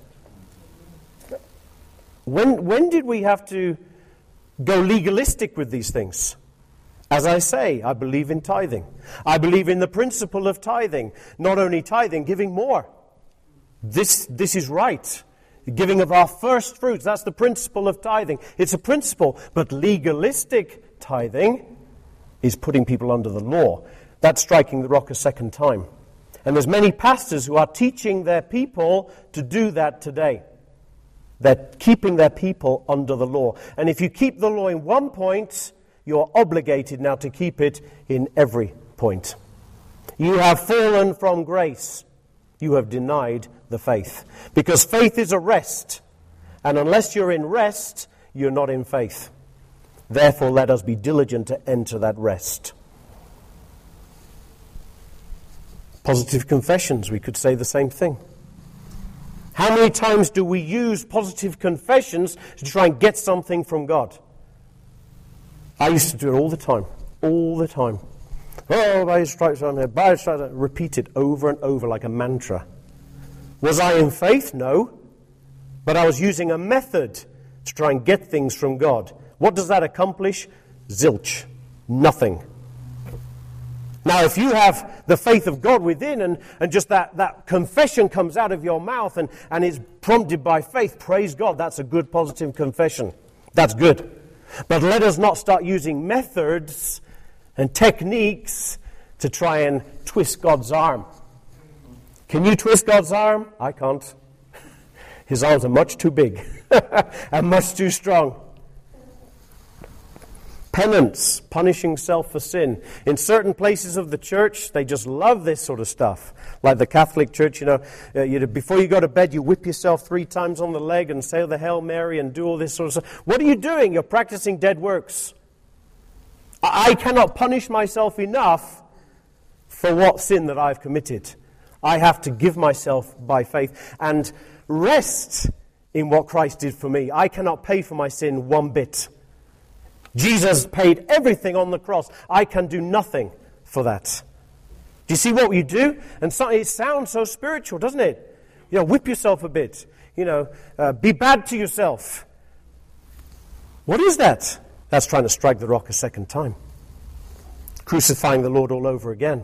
When, when did we have to go legalistic with these things? As I say, I believe in tithing. I believe in the principle of tithing. Not only tithing, giving more. This, this is right. The giving of our first fruits, that's the principle of tithing. It's a principle, but legalistic tithing is putting people under the law. That's striking the rock a second time. And there's many pastors who are teaching their people to do that today. They're keeping their people under the law. And if you keep the law in one point, you're obligated now to keep it in every point. You have fallen from grace. You have denied the faith. Because faith is a rest. And unless you're in rest, you're not in faith. Therefore, let us be diligent to enter that rest. Positive confessions, we could say the same thing. How many times do we use positive confessions to try and get something from God? I used to do it all the time. All the time. Oh, by His stripes on there, by His stripes, repeat it over and over like a mantra. Was I in faith? No. But I was using a method to try and get things from God. What does that accomplish? Zilch. Nothing. Now, if you have the faith of God within and, and just that, that confession comes out of your mouth and, and is prompted by faith, praise God, that's a good positive confession. That's good. But let us not start using methods and techniques to try and twist God's arm. Can you twist God's arm? I can't. His arms are much too big and much too strong. Penance, punishing self for sin. In certain places of the church, they just love this sort of stuff. Like the Catholic Church, you know, uh, you, before you go to bed, you whip yourself three times on the leg and say the Hail Mary and do all this sort of stuff. What are you doing? You're practicing dead works. I, I cannot punish myself enough for what sin that I've committed. I have to give myself by faith and rest in what Christ did for me. I cannot pay for my sin one bit. Jesus paid everything on the cross. I can do nothing for that. Do you see what you do? And so, it sounds so spiritual, doesn't it? You know, whip yourself a bit. You know, uh, be bad to yourself. What is that? That's trying to strike the rock a second time. Crucifying the Lord all over again.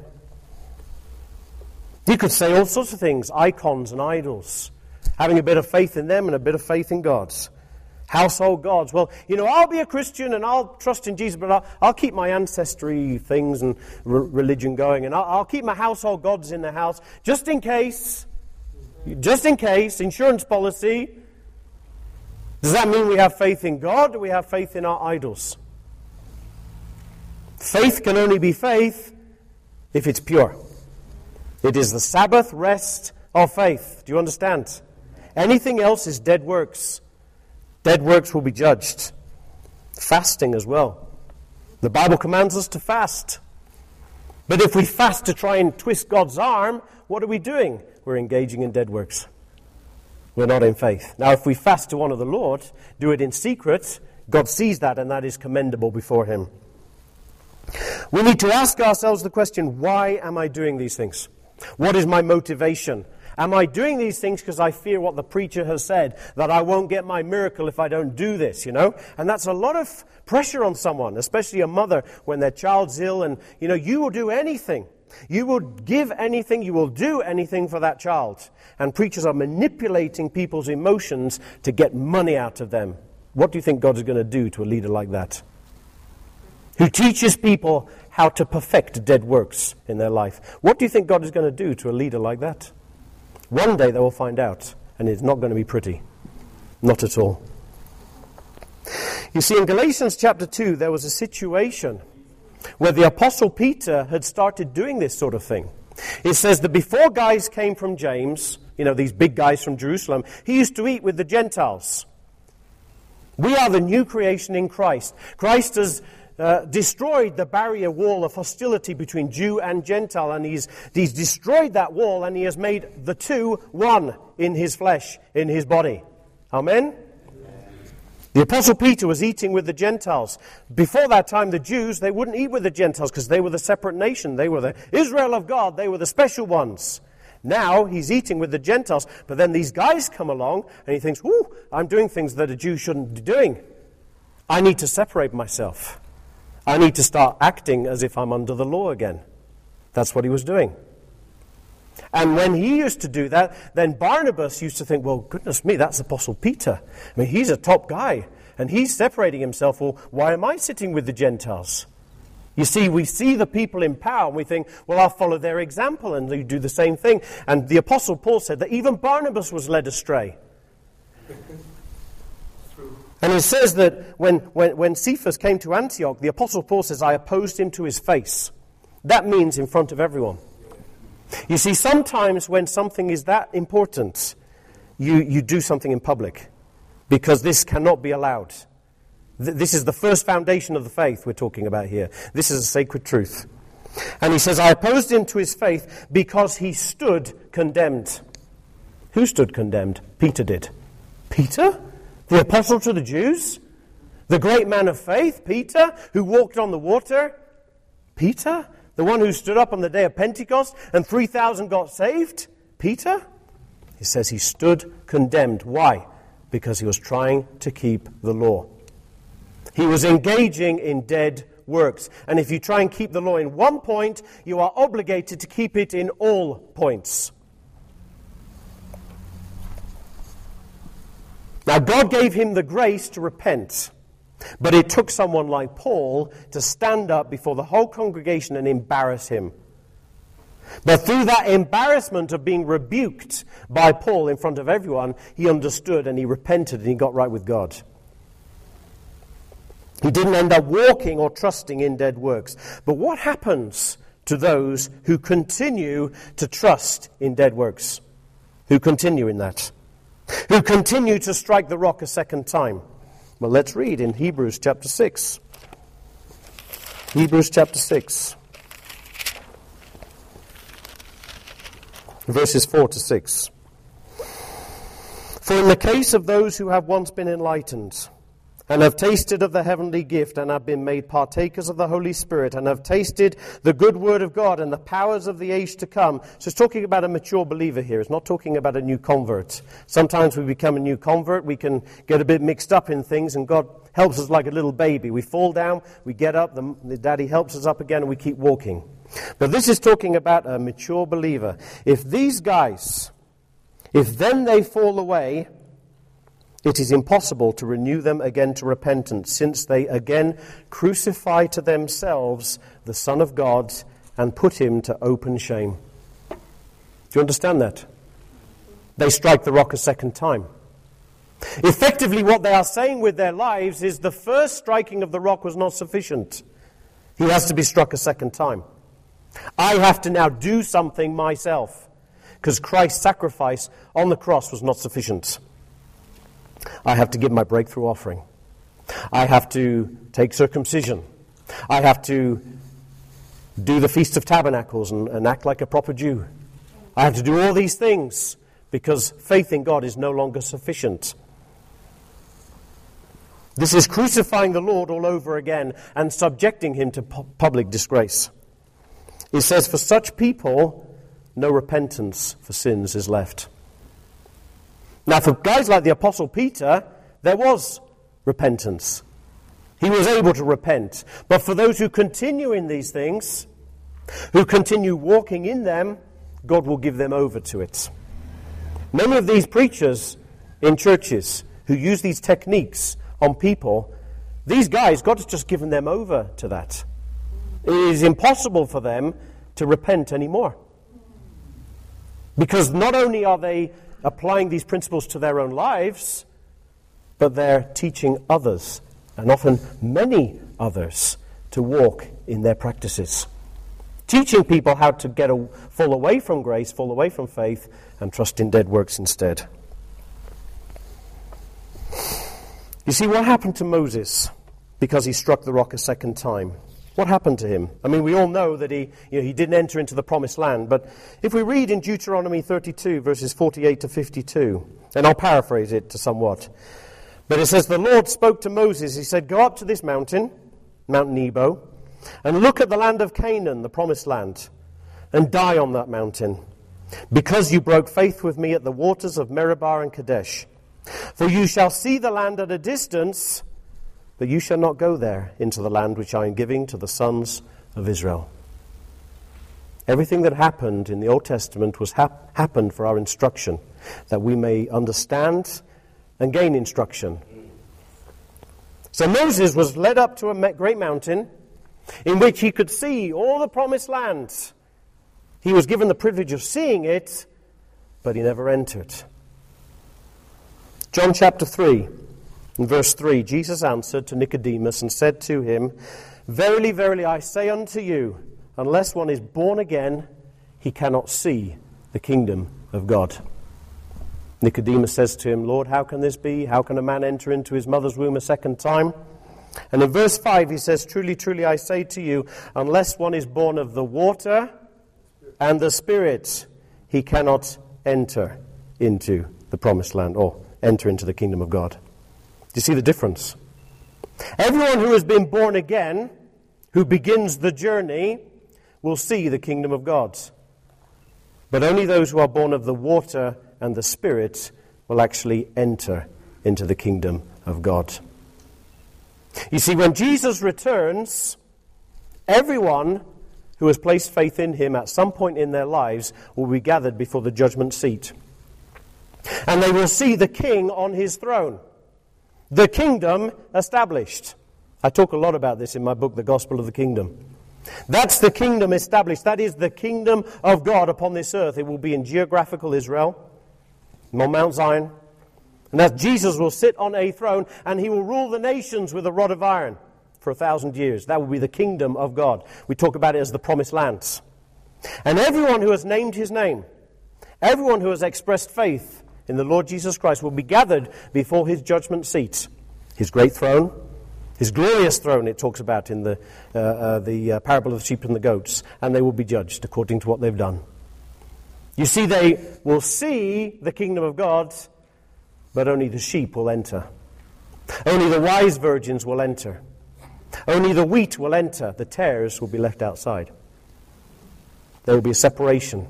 You could say all sorts of things, icons and idols. Having a bit of faith in them and a bit of faith in God's. Household gods. Well, you know, I'll be a Christian and I'll trust in Jesus, but I'll, I'll keep my ancestry things and re- religion going, and I'll, I'll keep my household gods in the house, just in case. Just in case. Insurance policy. Does that mean we have faith in God, or we have faith in our idols? Faith can only be faith if it's pure. It is the Sabbath rest of faith. Do you understand? Anything else is dead works. Dead works will be judged. Fasting as well. The Bible commands us to fast. But if we fast to try and twist God's arm, what are we doing? We're engaging in dead works. We're not in faith. Now, if we fast to honor the Lord, do it in secret, God sees that, and that is commendable before Him. We need to ask ourselves the question, why am I doing these things? What is my motivation? Am I doing these things because I fear what the preacher has said, that I won't get my miracle if I don't do this, you know? And that's a lot of pressure on someone, especially a mother when their child's ill, and, you know, you will do anything. You will give anything, you will do anything for that child. And preachers are manipulating people's emotions to get money out of them. What do you think God is going to do to a leader like that? Who teaches people how to perfect dead works in their life. What do you think God is going to do to a leader like that? One day they will find out, and it's not going to be pretty. Not at all. You see, in Galatians chapter two, there was a situation where the Apostle Peter had started doing this sort of thing. It says that before guys came from James, you know, these big guys from Jerusalem, he used to eat with the Gentiles. We are the new creation in Christ. Christ has Uh, destroyed the barrier wall of hostility between Jew and Gentile, and he's, he's destroyed that wall, and he has made the two one in his flesh, in his body. Amen? The Apostle Peter was eating with the Gentiles. Before that time, the Jews, they wouldn't eat with the Gentiles because they were the separate nation. They were the Israel of God. They were the special ones. Now he's eating with the Gentiles, but then these guys come along, and he thinks, "Ooh, I'm doing things that a Jew shouldn't be doing. I need to separate myself. I need to start acting as if I'm under the law again." That's what he was doing. And when he used to do that, then Barnabas used to think, well, goodness me, that's Apostle Peter. I mean, he's a top guy, and he's separating himself. Well, why am I sitting with the Gentiles? You see, we see the people in power, and we think, well, I'll follow their example, and they do the same thing. And the Apostle Paul said that even Barnabas was led astray. And it says that when, when, when Cephas came to Antioch, the Apostle Paul says, I opposed him to his face. That means in front of everyone. You see, sometimes when something is that important, you, you do something in public, because this cannot be allowed. Th- this is the first foundation of the faith we're talking about here. This is a sacred truth. And he says, I opposed him to his faith because he stood condemned. Who stood condemned? Peter did. Peter? The apostle to the Jews? The great man of faith, Peter, who walked on the water? Peter? The one who stood up on the day of Pentecost and three thousand got saved? Peter? He says he stood condemned. Why? Because he was trying to keep the law. He was engaging in dead works. And if you try and keep the law in one point, you are obligated to keep it in all points. Now, God gave him the grace to repent, but it took someone like Paul to stand up before the whole congregation and embarrass him. But through that embarrassment of being rebuked by Paul in front of everyone, he understood and he repented and he got right with God. He didn't end up walking or trusting in dead works. But what happens to those who continue to trust in dead works? Who continue in that? Who continue to strike the rock a second time? Well, let's read in Hebrews chapter six. Hebrews chapter six. Verses four to six. For in the case of those who have once been enlightened, and have tasted of the heavenly gift, and have been made partakers of the Holy Spirit, and have tasted the good word of God and the powers of the age to come. So it's talking about a mature believer here. It's not talking about a new convert. Sometimes we become a new convert, we can get a bit mixed up in things, and God helps us like a little baby. We fall down, we get up, the, the daddy helps us up again, and we keep walking. But this is talking about a mature believer. If these guys, if then they fall away, it is impossible to renew them again to repentance, since they again crucify to themselves the Son of God and put him to open shame. Do you understand that? They strike the rock a second time. Effectively, what they are saying with their lives is the first striking of the rock was not sufficient. He has to be struck a second time. I have to now do something myself, because Christ's sacrifice on the cross was not sufficient. I have to give my breakthrough offering. I have to take circumcision. I have to do the Feast of Tabernacles and, and act like a proper Jew. I have to do all these things because faith in God is no longer sufficient. This is crucifying the Lord all over again and subjecting him to pu- public disgrace. It says, for such people, no repentance for sins is left. Now, for guys like the Apostle Peter, there was repentance. He was able to repent. But for those who continue in these things, who continue walking in them, God will give them over to it. Many of these preachers in churches who use these techniques on people, these guys, God has just given them over to that. It is impossible for them to repent anymore. Because not only are they applying these principles to their own lives, but they're teaching others, and often many others, to walk in their practices. Teaching people how to get a, fall away from grace, fall away from faith, and trust in dead works instead. You see, what happened to Moses because he struck the rock a second time? What happened to him? I mean, we all know that he, you know, he didn't enter into the promised land, but if we read in Deuteronomy thirty-two, verses forty-eight to fifty-two, and I'll paraphrase it to somewhat, but it says, the Lord spoke to Moses, he said, go up to this mountain, Mount Nebo, and look at the land of Canaan, the promised land, and die on that mountain, because you broke faith with me at the waters of Meribah and Kadesh. For you shall see the land at a distance, but you shall not go there into the land which I am giving to the sons of Israel. Everything that happened in the Old Testament was hap- happened for our instruction, that we may understand and gain instruction. So Moses was led up to a great mountain in which he could see all the promised land. He was given the privilege of seeing it, but he never entered. John chapter three, in verse three, Jesus answered to Nicodemus and said to him, verily, verily, I say unto you, unless one is born again, he cannot see the kingdom of God. Nicodemus says to him, Lord, how can this be? How can a man enter into his mother's womb a second time? And in verse five he says, truly, truly, I say to you, unless one is born of the water and the Spirit, he cannot enter into the promised land or enter into the kingdom of God. Do you see the difference? Everyone who has been born again, who begins the journey, will see the kingdom of God. But only those who are born of the water and the Spirit will actually enter into the kingdom of God. You see, when Jesus returns, everyone who has placed faith in him at some point in their lives will be gathered before the judgment seat. And they will see the king on his throne, the kingdom established. I talk a lot about this in my book, The Gospel of the Kingdom. That's the kingdom established. That is the kingdom of God upon this earth. It will be in geographical Israel, on Mount Zion. And that Jesus will sit on a throne and he will rule the nations with a rod of iron for a thousand years. That will be the kingdom of God. We talk about it as the promised lands. And everyone who has named his name, everyone who has expressed faith in the Lord Jesus Christ will be gathered before his judgment seat, his great throne, his glorious throne, it talks about in the, uh, uh, the uh, parable of the sheep and the goats, and they will be judged according to what they've done. You see, they will see the kingdom of God, but only the sheep will enter. Only the wise virgins will enter. Only the wheat will enter. The tares will be left outside. There will be a separation.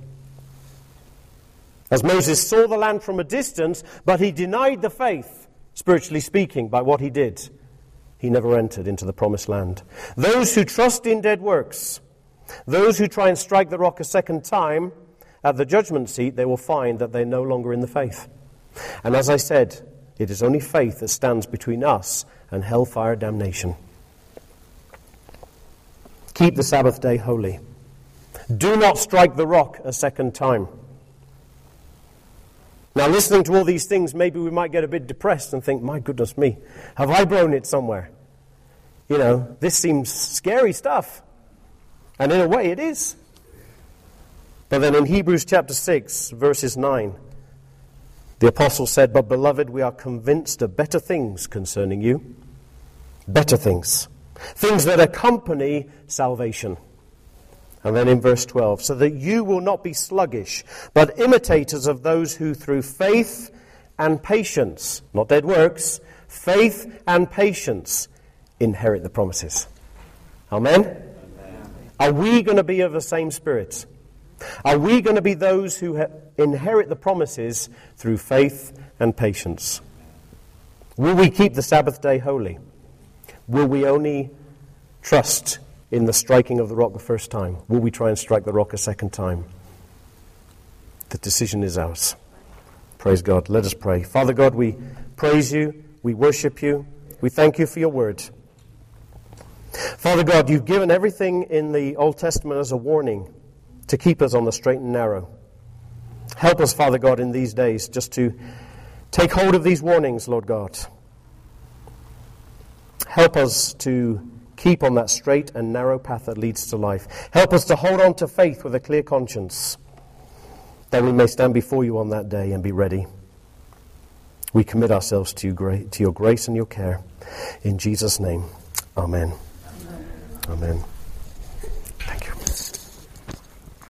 As Moses saw the land from a distance, but he denied the faith, spiritually speaking, by what he did. He never entered into the promised land. Those who trust in dead works, those who try and strike the rock a second time, at the judgment seat, they will find that they're no longer in the faith. And as I said, it is only faith that stands between us and hellfire damnation. Keep the Sabbath day holy. Do not strike the rock a second time. Now, listening to all these things, maybe we might get a bit depressed and think, my goodness me, have I blown it somewhere? You know, this seems scary stuff. And in a way it is. But then in Hebrews chapter six, verses nine, the apostle said, but beloved, we are convinced of better things concerning you. Better things. Things that accompany salvation. And then in verse twelve, so that you will not be sluggish, but imitators of those who through faith and patience, not dead works, faith and patience, inherit the promises. Amen? Amen. Are we going to be of the same spirit? Are we going to be those who ha- inherit the promises through faith and patience? Will we keep the Sabbath day holy? Will we only trust in the striking of the rock the first time? Will we try and strike the rock a second time? The decision is ours. Praise God. Let us pray. Father God, we praise you. We worship you. We thank you for your word. Father God, you've given everything in the Old Testament as a warning to keep us on the straight and narrow. Help us, Father God, in these days just to take hold of these warnings, Lord God. Help us to keep on that straight and narrow path that leads to life. Help us to hold on to faith with a clear conscience, that we may stand before you on that day and be ready. We commit ourselves to, you, to your grace and your care. In Jesus' name, amen. Amen. Amen.